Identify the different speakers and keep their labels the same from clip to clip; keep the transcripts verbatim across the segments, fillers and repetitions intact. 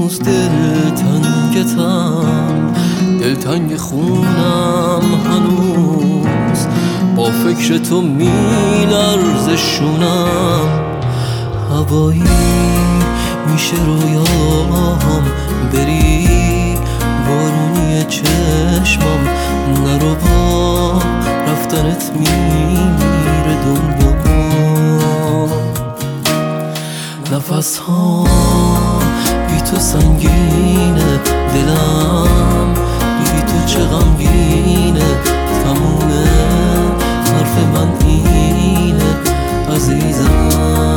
Speaker 1: هنوز دلتنگتم، دلتنگ خونم هنوز، با فکر تو میلرزه شونم. هوایی میشه رویام بری، بارونی چشمم نرو، با رفتنت میمیره دنیا. نفس ها بی تو سنگینه، دلم بی تو چه غمگینه، تمومه حرف من اینه عزیزم.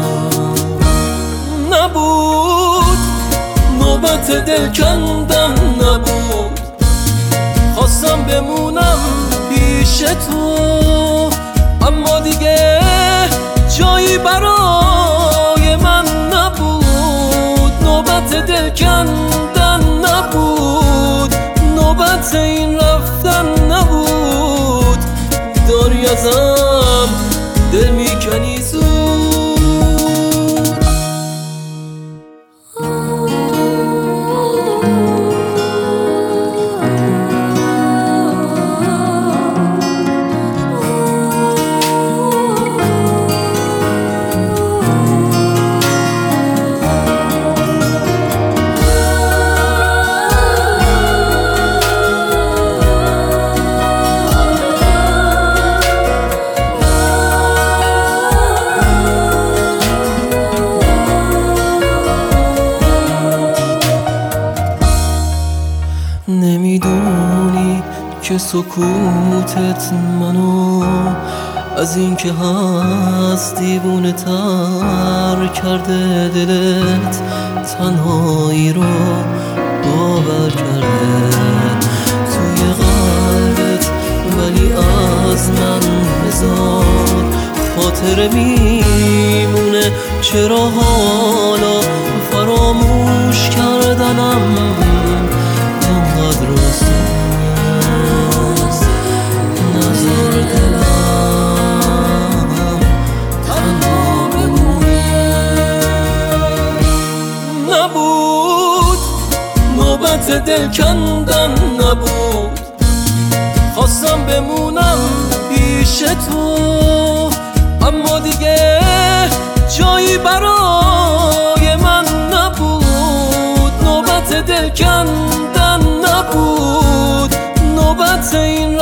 Speaker 1: نبود نوبت دل کندن، نبود خواستم بمونم پیش تو، اما دیگه جایی برای من نبود. نوبت دل کندن نبود، نوبت این رفتن نبود. داری ازم دل میکنی زود. نمیدونی که سکوتت منو از این که هست دیوونه تر کرده. دلت تنهایی رو باور کرده توی قلبت، ولی از من هزار خاطره میمونه. چرا حالا فراموش کردنم انقدر روساست؟ نظر دلم تنها بمونه. نبود نوبت دل کندن، نبود خواستم بمونم پیش تو، اما دیگه جایی برای من نبود. نوبت دل کندن نبود، نوبت این